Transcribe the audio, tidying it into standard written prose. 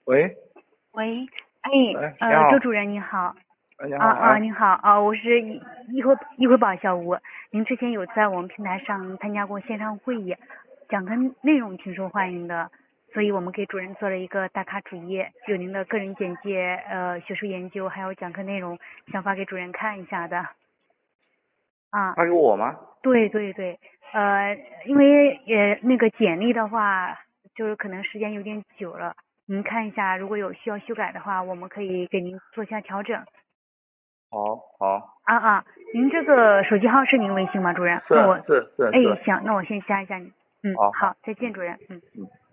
喂， 喂，哎， 哎，你好。 周主任你好。 你好。哎， 你好我是一会宝小吴。您之前有在我们平台上参加过线上会议，讲课内容挺受欢迎的，所以我们给主任做了一个打卡主页，有您的个人简介、学术研究还有讲课内容，想发给主任看一下的。啊， 发给我吗？ 对对对，因为那个简历的话，就是可能时间有点久了，您看一下，如果有需要修改的话，我们可以给您做一下调整。 好，好。 您这个手机号是您微信吗，主任？ 是是是哎， 是。 行，那我先加一下你。好， 好好。 再见，主任。嗯。 嗯。